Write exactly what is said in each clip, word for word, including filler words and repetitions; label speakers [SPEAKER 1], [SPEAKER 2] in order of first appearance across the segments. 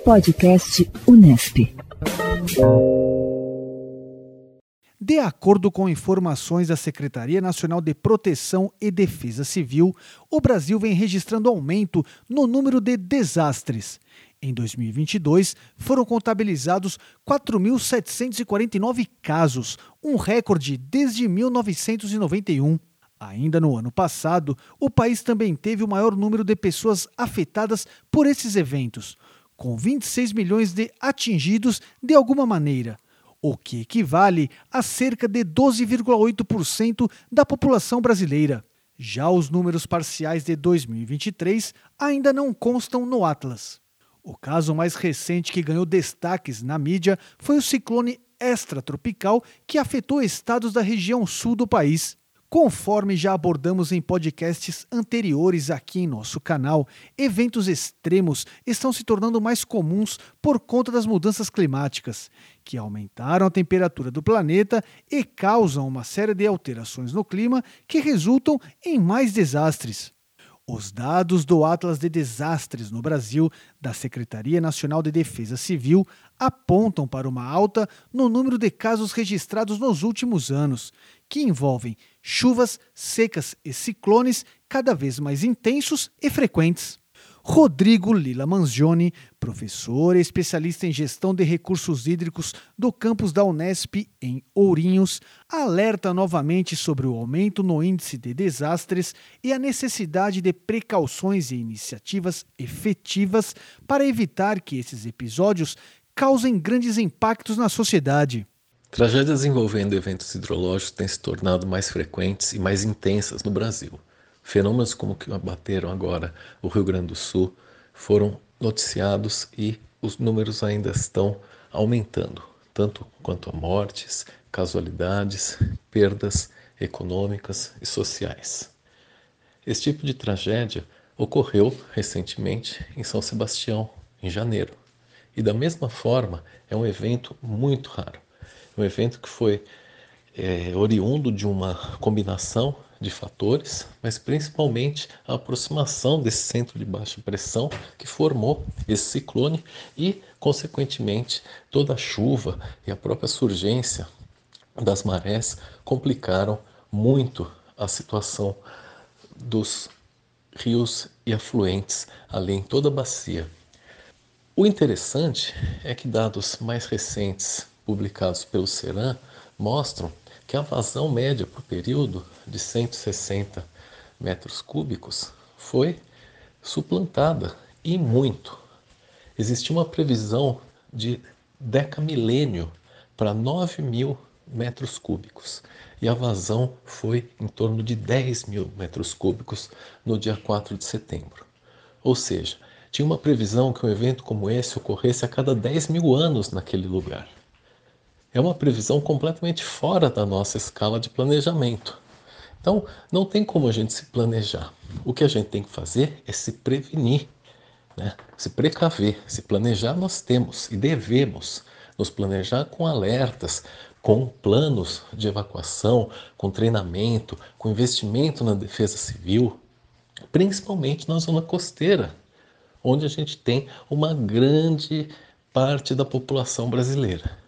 [SPEAKER 1] Podcast Unesp.
[SPEAKER 2] De acordo com informações da Secretaria Nacional de Proteção e Defesa Civil, o Brasil vem registrando aumento no número de desastres. Em dois mil e vinte e dois, foram contabilizados quatro mil setecentos e quarenta e nove casos, um recorde desde mil novecentos e noventa e um. Ainda no ano passado, o país também teve o maior número de pessoas afetadas por esses eventos, com vinte e seis milhões de atingidos de alguma maneira, o que equivale a cerca de doze vírgula oito por cento da população brasileira. Já os números parciais de dois mil e vinte e três ainda não constam no Atlas. O caso mais recente que ganhou destaques na mídia foi o ciclone extratropical que afetou estados da região sul do país. Conforme já abordamos em podcasts anteriores aqui em nosso canal, eventos extremos estão se tornando mais comuns por conta das mudanças climáticas, que aumentaram a temperatura do planeta e causam uma série de alterações no clima que resultam em mais desastres. Os dados do Atlas de Desastres no Brasil, da Secretaria Nacional de Defesa Civil, apontam para uma alta no número de casos registrados nos últimos anos, que envolvem chuvas, secas e ciclones cada vez mais intensos e frequentes. Rodrigo Lila Manzioni, professor e especialista em gestão de recursos hídricos do campus da Unesp em Ourinhos, alerta novamente sobre o aumento no índice de desastres e a necessidade de precauções e iniciativas efetivas para evitar que esses episódios causem grandes impactos na sociedade.
[SPEAKER 3] Tragédias envolvendo eventos hidrológicos têm se tornado mais frequentes e mais intensas no Brasil. Fenômenos como o que abateram agora o Rio Grande do Sul foram noticiados e os números ainda estão aumentando, tanto quanto a mortes, casualidades, perdas econômicas e sociais. Esse tipo de tragédia ocorreu recentemente em São Sebastião, em janeiro. E da mesma forma, é um evento muito raro. Um evento que foi é, oriundo de uma combinação de fatores, mas principalmente a aproximação desse centro de baixa pressão que formou esse ciclone e, consequentemente, toda a chuva e a própria surgência das marés complicaram muito a situação dos rios e afluentes ali em toda a bacia. O interessante é que dados mais recentes publicados pelo Ceram mostram que a vazão média por período de cento e sessenta metros cúbicos foi suplantada e muito. Existia uma previsão de decamilênio para nove mil metros cúbicos e a vazão foi em torno de dez mil metros cúbicos no dia quatro de setembro. Ou seja, tinha uma previsão que um evento como esse ocorresse a cada dez mil anos naquele lugar. É uma previsão completamente fora da nossa escala de planejamento. Então, não tem como a gente se planejar. O que a gente tem que fazer é se prevenir, né? Se precaver. Se planejar, nós temos e devemos nos planejar com alertas, com planos de evacuação, com treinamento, com investimento na defesa civil, principalmente na zona costeira, onde a gente tem uma grande parte da população brasileira.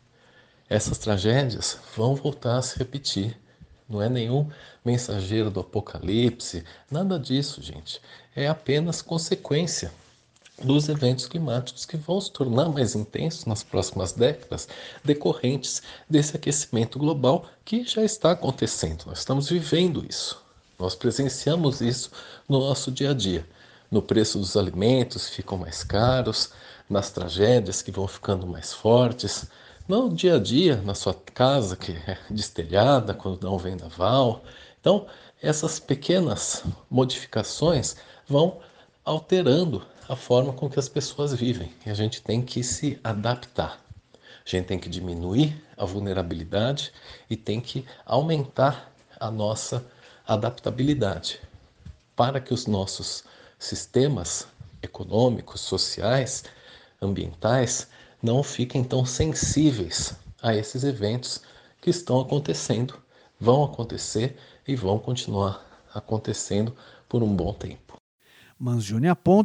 [SPEAKER 3] Essas tragédias vão voltar a se repetir. Não é nenhum mensageiro do apocalipse, nada disso, gente. É apenas consequência dos eventos climáticos que vão se tornar mais intensos nas próximas décadas, decorrentes desse aquecimento global que já está acontecendo. Nós estamos vivendo isso. Nós presenciamos isso no nosso dia a dia. No preço dos alimentos que ficam mais caros, nas tragédias que vão ficando mais fortes, no dia a dia, na sua casa que é destelhada, quando dá um vendaval. Então, essas pequenas modificações vão alterando a forma com que as pessoas vivem. E a gente tem que se adaptar. A gente tem que diminuir a vulnerabilidade e tem que aumentar a nossa adaptabilidade para que os nossos sistemas econômicos, sociais, ambientais não fiquem tão sensíveis a esses eventos que estão acontecendo, vão acontecer e vão continuar acontecendo por um bom tempo.
[SPEAKER 2] Manzioni aponta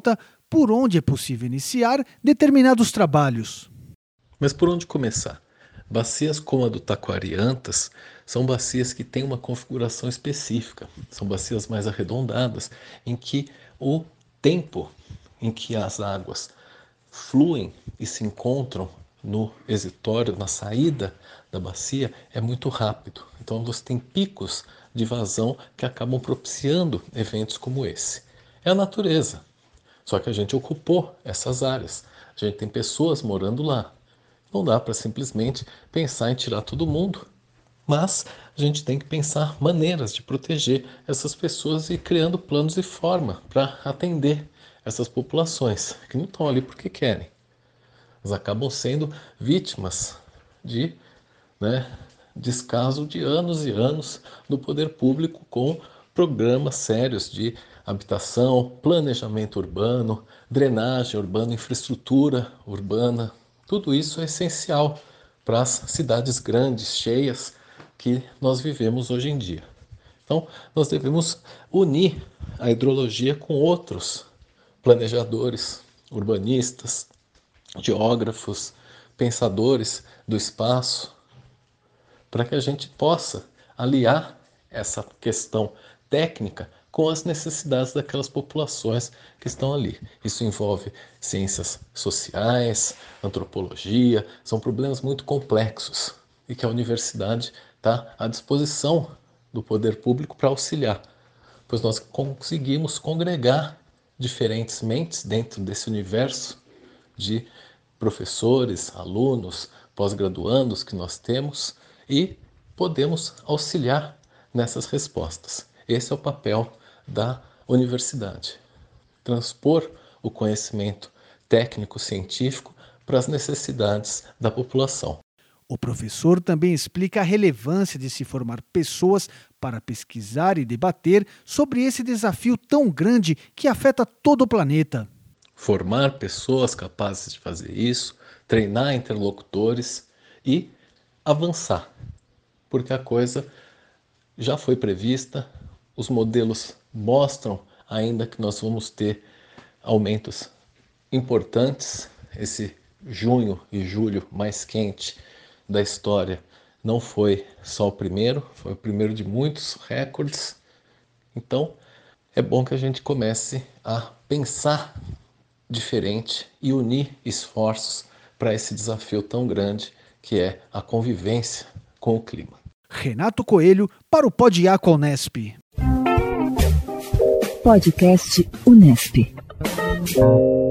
[SPEAKER 2] por onde é possível iniciar determinados trabalhos.
[SPEAKER 3] Mas por onde começar? Bacias como a do Taquari-Antas são bacias que têm uma configuração específica. São bacias mais arredondadas, em que o tempo em que as águas fluem e se encontram no exutório, na saída da bacia, é muito rápido. Então você tem picos de vazão que acabam propiciando eventos como esse. É a natureza. Só que a gente ocupou essas áreas. A gente tem pessoas morando lá. Não dá para simplesmente pensar em tirar todo mundo. Mas a gente tem que pensar maneiras de proteger essas pessoas e ir criando planos e forma para atender essas populações que não estão ali porque querem. Elas acabam sendo vítimas de, né, descaso de anos e anos do poder público com programas sérios de habitação, planejamento urbano, drenagem urbana, infraestrutura urbana. Tudo isso é essencial para as cidades grandes, cheias, que nós vivemos hoje em dia. Então, nós devemos unir a hidrologia com outros planejadores, urbanistas, geógrafos, pensadores do espaço, para que a gente possa aliar essa questão técnica com as necessidades daquelas populações que estão ali. Isso envolve ciências sociais, antropologia, são problemas muito complexos e que a universidade está à disposição do poder público para auxiliar, pois nós conseguimos congregar diferentes mentes dentro desse universo de professores, alunos, pós-graduandos que nós temos e podemos auxiliar nessas respostas. Esse é o papel da universidade. Transpor o conhecimento técnico-científico para as necessidades da população.
[SPEAKER 2] O professor também explica a relevância de se formar pessoas para pesquisar e debater sobre esse desafio tão grande que afeta todo o planeta.
[SPEAKER 3] Formar pessoas capazes de fazer isso, treinar interlocutores e avançar, porque a coisa já foi prevista, os modelos mostram ainda que nós vamos ter aumentos importantes. Esse junho e julho mais quente da história não foi só o primeiro, foi o primeiro de muitos recordes. Então, é bom que a gente comece a pensar diferente e unir esforços para esse desafio tão grande que é a convivência com o clima.
[SPEAKER 2] Renato Coelho para o Podiaco Unesp.
[SPEAKER 1] Podcast Unesp.